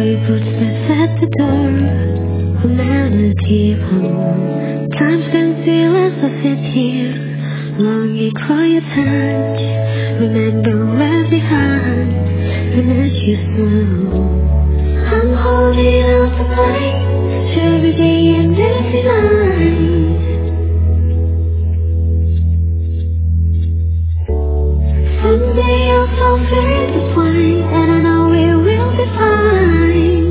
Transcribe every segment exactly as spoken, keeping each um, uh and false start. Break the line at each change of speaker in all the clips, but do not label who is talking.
your footsteps at the door. We'll never keep on. Time stands still as I sit here, longing for your touch. Remember we're behind, we met you slow. I'm holding on tonight, to every day and every night. Someday I'll fall through the twine, and I know we will be fine.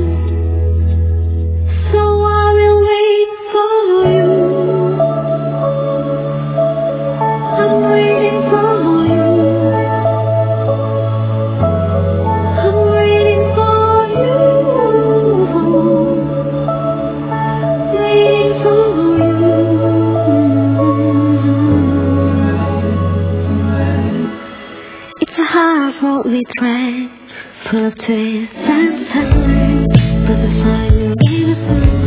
So I will wait for you. I'm waiting for you. I'm waiting for you. Waiting for you. It's a hard road we tread, full of twists and turns, but the final game is on.